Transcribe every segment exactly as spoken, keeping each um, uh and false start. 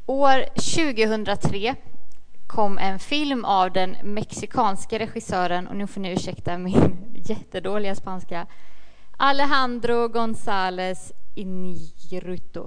År tjugohundratre kom en film av den mexikanska regissören, och nu får ni ursäkta min jättedåliga spanska, Alejandro González Iñárritu.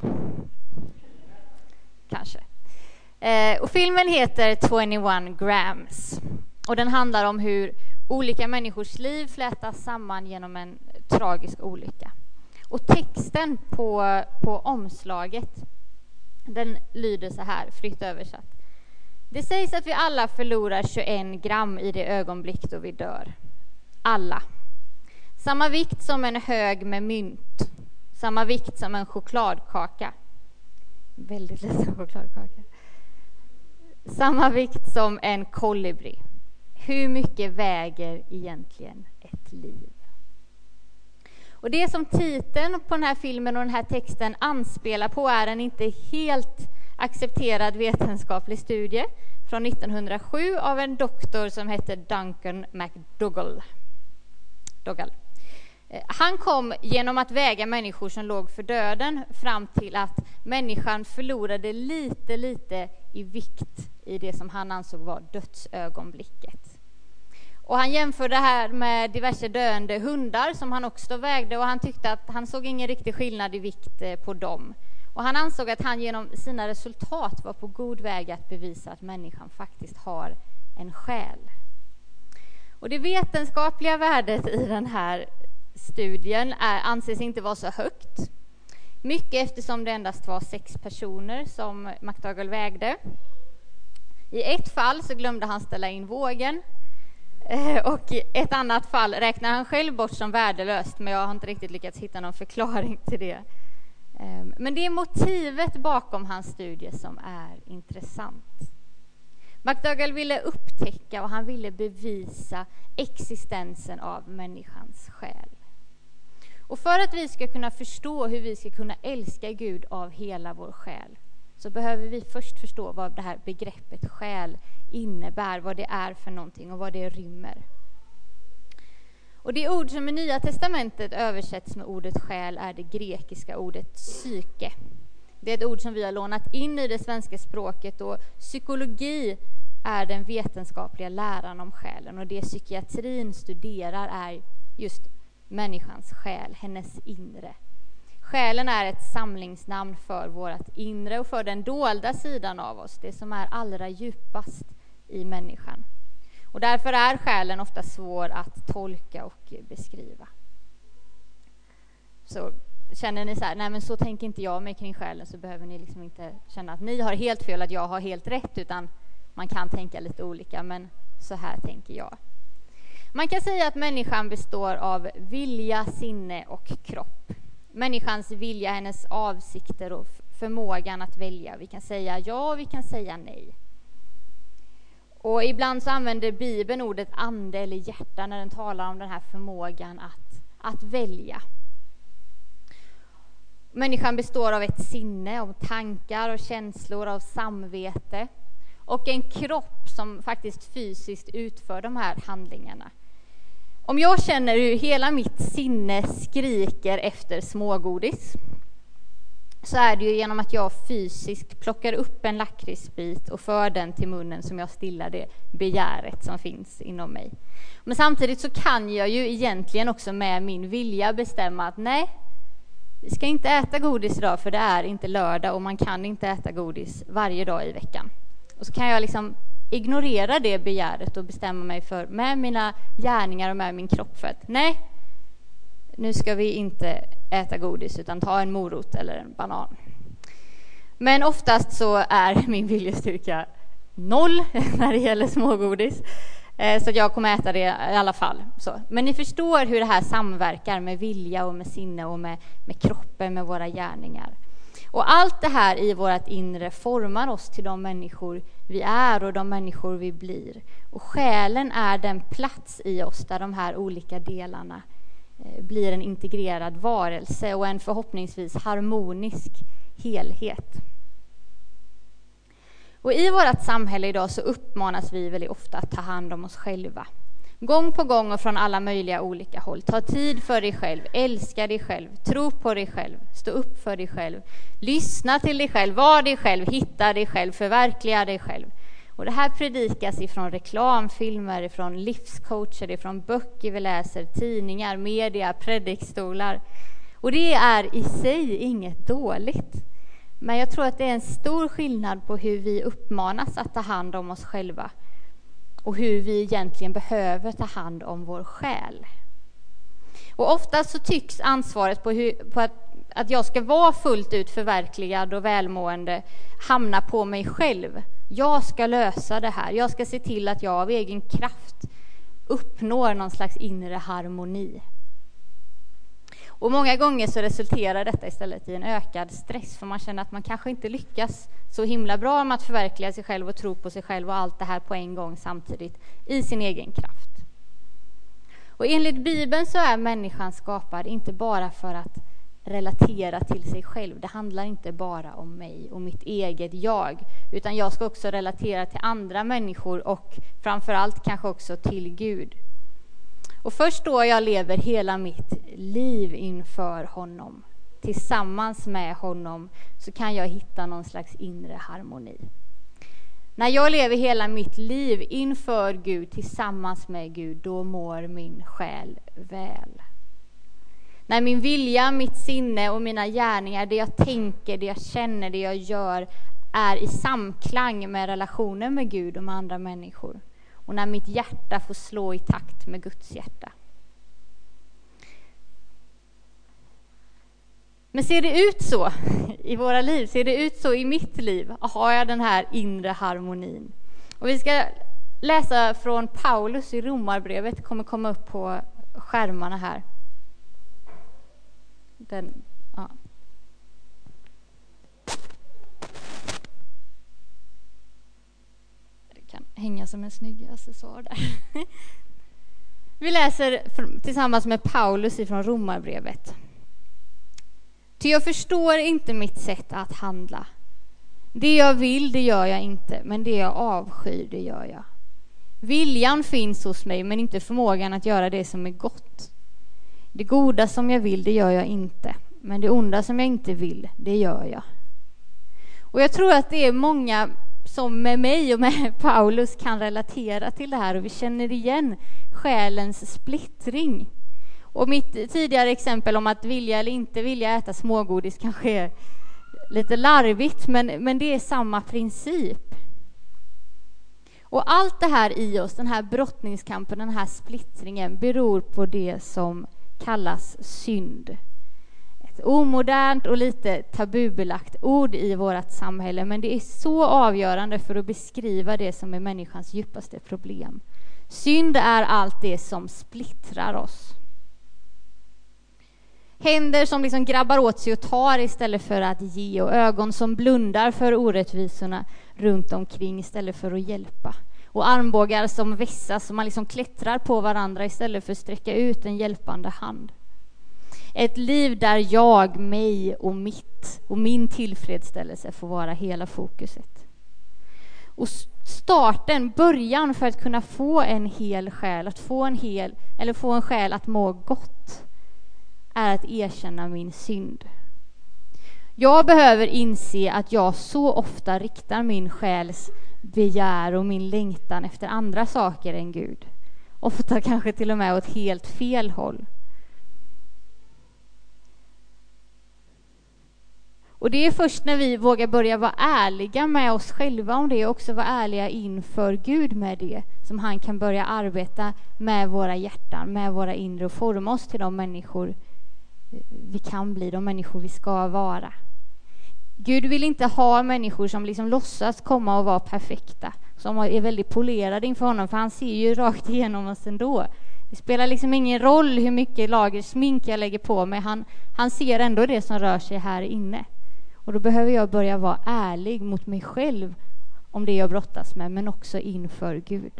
Kanske. Eh, och filmen heter tjugoett grams. Och den handlar om hur olika människors liv flätas samman genom en tragisk olycka. Och texten på, på omslaget, den lyder så här, fritt översatt. Det sägs att vi alla förlorar tjugoett gram i det ögonblick då vi dör. Alla. Samma vikt som en hög med mynt. Samma vikt som en chokladkaka. Väldigt liten chokladkaka. Samma vikt som en kolibri. Hur mycket väger egentligen ett liv? Och det som titeln på den här filmen och den här texten anspelar på är en inte helt accepterad vetenskaplig studie från nittonhundrasju av en doktor som heter Duncan McDougall. Dougal. Han kom genom att väga människor som låg för döden fram till att människan förlorade lite, lite i vikt i det som han ansåg var dödsögonblicket. Och han jämförde det här med diverse döende hundar som han också vägde, och han tyckte att han såg ingen riktig skillnad i vikt på dem. Och han ansåg att han genom sina resultat var på god väg att bevisa att människan faktiskt har en själ. Och det vetenskapliga värdet i den här studien är, anses inte vara så högt. Mycket eftersom det endast var sex personer som McDougall vägde. I ett fall så glömde han ställa in vågen. Och i ett annat fall räknar han själv bort som värdelöst, men jag har inte riktigt lyckats hitta någon förklaring till det. Men det är motivet bakom hans studie som är intressant. McDougall ville upptäcka och han ville bevisa existensen av människans själ. Och för att vi ska kunna förstå hur vi ska kunna älska Gud av hela vår själ, så behöver vi först förstå vad det här begreppet själ innebär, vad det är för någonting och vad det rymmer. Och det ord som i Nya testamentet översätts med ordet själ är det grekiska ordet psyke. Det är ett ord som vi har lånat in i det svenska språket, och psykologi är den vetenskapliga läran om själen, och det psykiatrin studerar är just människans själ, hennes inre. Själen är ett samlingsnamn för vårt inre och för den dolda sidan av oss, det som är allra djupast i människan. Och därför är själen ofta svår att tolka och beskriva. Så känner ni så här, nej men så tänker inte jag mig kring själen, så behöver ni liksom inte känna att ni har helt fel, att jag har helt rätt, utan man kan tänka lite olika, men så här tänker jag. Man kan säga att människan består av vilja, sinne och kropp. Människans vilja, hennes avsikter och förmågan att välja. Vi kan säga ja och vi kan säga nej. Och ibland så använder Bibeln ordet ande eller hjärta när den talar om den här förmågan att, att välja. Människan består av ett sinne, av tankar och känslor, av samvete. Och en kropp som faktiskt fysiskt utför de här handlingarna. Om jag känner hur hela mitt sinne skriker efter smågodis, så är det ju genom att jag fysiskt plockar upp en lakritsbit och för den till munnen som jag stillar det begäret som finns inom mig. Men samtidigt så kan jag ju egentligen också med min vilja bestämma att nej, vi ska inte äta godis idag, för det är inte lördag och man kan inte äta godis varje dag i veckan. Och så kan jag liksom ignorera det begäret och bestämma mig för med mina gärningar och med min kropp för att nej, nu ska vi inte äta godis utan ta en morot eller en banan. Men oftast så är min viljestyrka noll när det gäller smågodis. Så jag kommer äta det i alla fall. Så. Men ni förstår hur det här samverkar med vilja och med sinne och med, med kroppen, med våra gärningar. Och allt det här i vårt inre formar oss till de människor vi är och de människor vi blir. Och själen är den plats i oss där de här olika delarna blir en integrerad varelse och en förhoppningsvis harmonisk helhet. Och i vårt samhälle idag så uppmanas vi väldigt ofta att ta hand om oss själva. Gång på gång och från alla möjliga olika håll. Ta tid för dig själv, älska dig själv, tro på dig själv, stå upp för dig själv, lyssna till dig själv, var dig själv, hitta dig själv, förverkliga dig själv. Och det här predikas ifrån reklamfilmer, ifrån livscoacher, ifrån böcker vi läser, tidningar, media, predikstolar. Och det är i sig inget dåligt. Men jag tror att det är en stor skillnad på hur vi uppmanas att ta hand om oss själva och hur vi egentligen behöver ta hand om vår själ. Och ofta så tycks ansvaret på, hur, på att, att jag ska vara fullt ut förverkligad och välmående hamna på mig själv. Jag ska lösa det här. Jag ska se till att jag av egen kraft uppnår någon slags inre harmoni. Och många gånger så resulterar detta istället i en ökad stress, för man känner att man kanske inte lyckas så himla bra med att förverkliga sig själv och tro på sig själv och allt det här på en gång samtidigt i sin egen kraft. Och enligt Bibeln så är människan skapad inte bara för att relatera till sig själv. Det handlar inte bara om mig och mitt eget jag, utan jag ska också relatera till andra människor och framförallt kanske också till Gud. Och först då jag lever hela mitt liv inför honom, tillsammans med honom, så kan jag hitta någon slags inre harmoni. När jag lever hela mitt liv inför Gud, tillsammans med Gud, då mår min själ väl. När min vilja, mitt sinne och mina gärningar, det jag tänker, det jag känner, det jag gör, är i samklang med relationen med Gud och med andra människor. Och när mitt hjärta får slå i takt med Guds hjärta. Men ser det ut så i våra liv? Ser det ut så i mitt liv? Har jag den här inre harmonin? Och vi ska läsa från Paulus i Romarbrevet. Det kommer komma upp på skärmarna här. Den, ja. Kan hänga som en snygg accessoar där. Vi läser tillsammans med Paulus ifrån Romarbrevet. Ty jag förstår inte mitt sätt att handla. Det jag vill, det gör jag inte, men det jag avskyr, det gör jag. Viljan finns hos mig, men inte förmågan att göra det som är gott. Det goda som jag vill, det gör jag inte, men det onda som jag inte vill, det gör jag. Och jag tror att det är många som med mig och med Paulus kan relatera till det här, och vi känner igen själens splittring. Och mitt tidigare exempel om att vilja eller inte vilja äta smågodis kanske är lite larvigt, men, men det är samma princip. Och allt det här i oss, den här brottningskampen, den här splittringen, beror på det som kallas synd. Ett omodernt och lite tabubelagt ord i vårt samhälle, men det är så avgörande för att beskriva det som är människans djupaste problem. Synd är allt det som splittrar oss. Händer som liksom grabbar åt sig och tar istället för att ge, och ögon som blundar för orättvisorna runt omkring istället för att hjälpa. Och armbågar som vässas, som man liksom klättrar på varandra istället för att sträcka ut en hjälpande hand. Ett liv där jag, mig och mitt och min tillfredsställelse får vara hela fokuset. Och starten, början för att kunna få en hel själ, att få en hel eller få en själ att må gott, är att erkänna min synd. Jag behöver inse att jag så ofta riktar min själs begär och min längtan efter andra saker än Gud. Ofta kanske till och med åt helt fel håll. Och det är först när vi vågar börja vara ärliga med oss själva om det, och också vara ärliga inför Gud med det, som han kan börja arbeta med våra hjärtan, med våra inre, och forma oss till de människor vi kan bli, de människor vi ska vara. Gud vill inte ha människor som liksom låtsas komma och vara perfekta, som är väldigt polerade inför honom, för han ser ju rakt igenom oss ändå. Det spelar liksom ingen roll hur mycket lager smink jag lägger på mig, han, han ser ändå det som rör sig här inne. Och då behöver jag börja vara ärlig mot mig själv om det jag brottas med, men också inför Gud.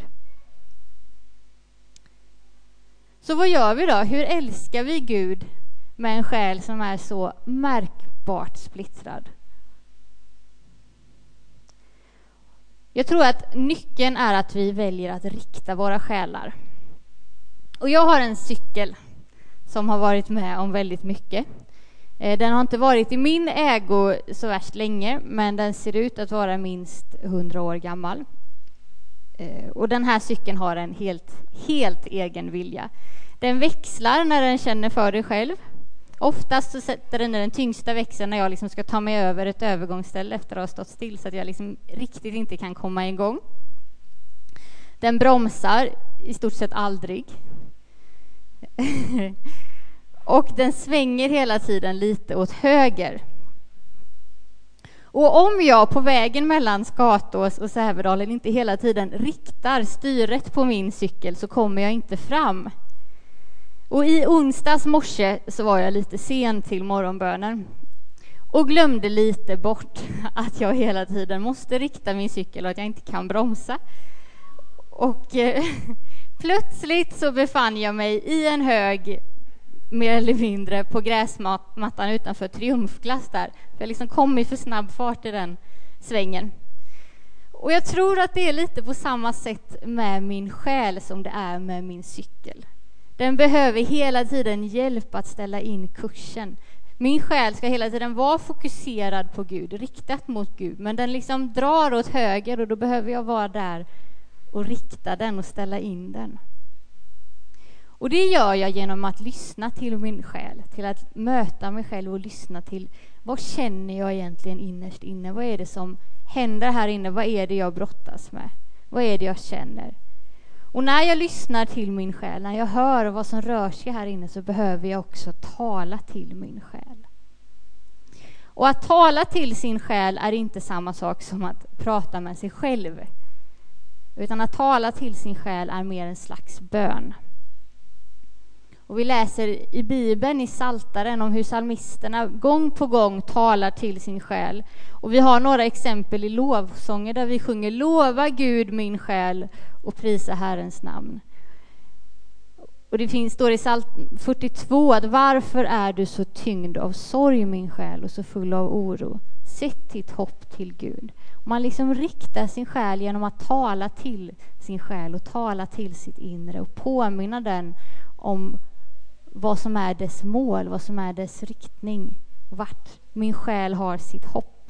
Så vad gör vi då? Hur älskar vi Gud med en själ som är så märkbart splittrad? Jag tror att nyckeln är att vi väljer att rikta våra själar. Och jag har en cykel som har varit med om väldigt mycket. Den har inte varit i min ägo så värst länge, men den ser ut att vara minst hundra år gammal. Och den här cykeln har en helt, helt egen vilja. Den växlar när den känner för det själv. Oftast så sätter den den tyngsta växeln när jag liksom ska ta mig över ett övergångsställe efter att ha stått still, så att jag liksom riktigt inte kan komma igång. Den bromsar i stort sett aldrig. Och den svänger hela tiden lite åt höger. Och om jag på vägen mellan Skatås och Sävedalen inte hela tiden riktar styret på min cykel, så kommer jag inte fram. Och i onsdags morse så var jag lite sen till morgonbönen och glömde lite bort att jag hela tiden måste rikta min cykel och att jag inte kan bromsa. Och eh, plötsligt så befann jag mig i en hög, mer eller mindre, på gräsmattan utanför Triumfglass där. För jag liksom kom i för snabb fart i den svängen. Och jag tror att det är lite på samma sätt med min själ som det är med min cykel. Den behöver hela tiden hjälp att ställa in kursen. Min själ ska hela tiden vara fokuserad på Gud, riktat mot Gud. Men den liksom drar åt höger, och då behöver jag vara där och rikta den och ställa in den. Och det gör jag genom att lyssna till min själ, till att möta mig själv och lyssna till vad känner jag egentligen innerst inne? Vad är det som händer här inne? Vad är det jag brottas med? Vad är det jag känner? Och när jag lyssnar till min själ, när jag hör vad som rör sig här inne, så behöver jag också tala till min själ. Och att tala till sin själ är inte samma sak som att prata med sig själv. Utan att tala till sin själ är mer en slags bön. Och vi läser i Bibeln, i Psaltaren, om hur psalmisterna gång på gång talar till sin själ. Och vi har några exempel i lovsånger där vi sjunger: lova Gud min själ och prisa Herrens namn. Och det finns, står i Psalm fyrtiotvå, att varför är du så tyngd av sorg min själ och så full av oro? Sätt ditt hopp till Gud. Och man liksom riktar sin själ genom att tala till sin själ och tala till sitt inre och påminna den om vad som är dess mål, vad som är dess riktning, vart min själ har sitt hopp.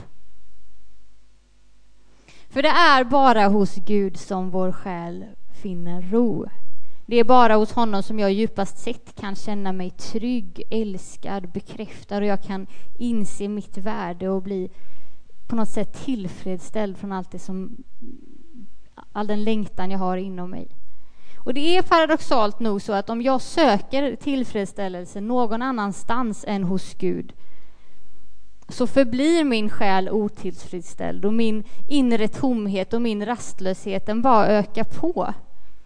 För det är bara hos Gud som vår själ finner ro. Det är bara hos honom som jag djupast sett kan känna mig trygg, älskad, bekräftad, och jag kan inse mitt värde och bli på något sätt tillfredsställd från allt det som, all den längtan jag har inom mig. Och det är paradoxalt nog så att om jag söker tillfredsställelse någon annanstans än hos Gud, så förblir min själ otillfredsställd och min inre tomhet och min rastlöshet, den bara ökar på.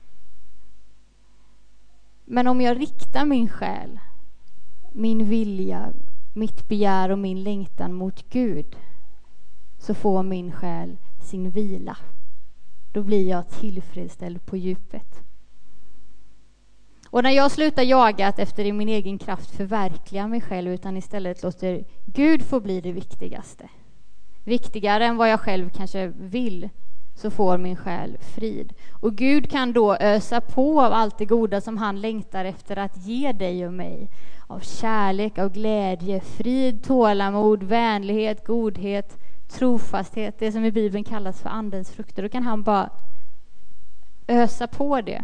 Men om jag riktar min själ, min vilja, mitt begär och min längtan mot Gud, så får min själ sin vila. Då blir jag tillfredsställd på djupet. Och när jag slutar jaga att efter i min egen kraft förverkliga mig själv, utan istället låter Gud få bli det viktigaste, viktigare än vad jag själv kanske vill, så får min själ frid. Och Gud kan då ösa på av allt det goda som han längtar efter att ge dig och mig. Av kärlek, av glädje, frid, tålamod, vänlighet, godhet, trofasthet. Det som i Bibeln kallas för andens frukter. Då kan han bara ösa på det.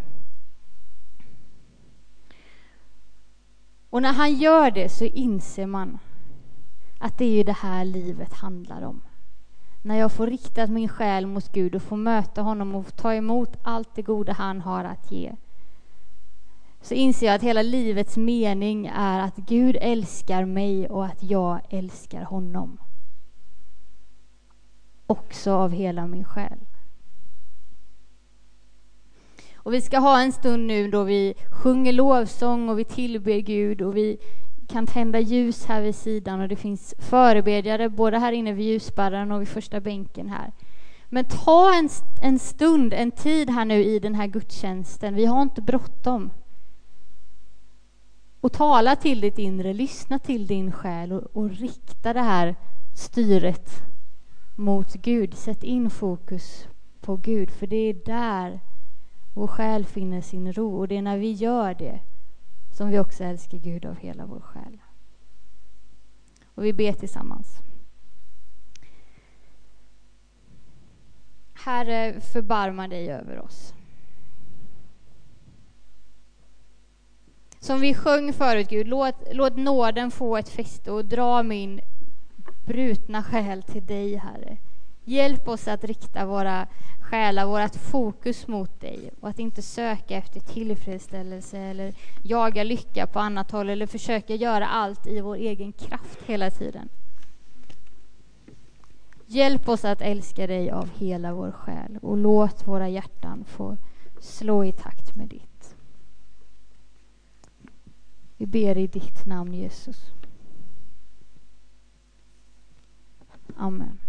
Och när han gör det så inser man att det är det här livet handlar om. När jag får rikta min själ mot Gud och får möta honom och ta emot allt det goda han har att ge, så inser jag att hela livets mening är att Gud älskar mig och att jag älskar honom. Också av hela min själ. Och vi ska ha en stund nu då vi sjunger lovsång och vi tillber Gud, och vi kan tända ljus här vid sidan, och det finns förebedjare både här inne vid ljusbarren och vid första bänken här. Men ta en, en stund, en tid här nu i den här gudstjänsten. Vi har inte bråttom. Och tala till ditt inre, lyssna till din själ och, och rikta det här styret mot Gud. Sätt in fokus på Gud, för det är där Vår själ finner sin ro, och det är när vi gör det som vi också älskar Gud av hela vår själ. Och vi ber tillsammans. Herre, förbarma dig över oss. Som vi sjöng förut, Gud, låt, låt nåden få ett fäste och dra min brutna själ till dig, Herre. Hjälp oss att rikta våra själar, vårat fokus mot dig, och att inte söka efter tillfredsställelse eller jaga lycka på annat håll eller försöka göra allt i vår egen kraft hela tiden. Hjälp oss att älska dig av hela vår själ, och låt våra hjärtan få slå i takt med ditt. Vi ber i ditt namn, Jesus. Amen.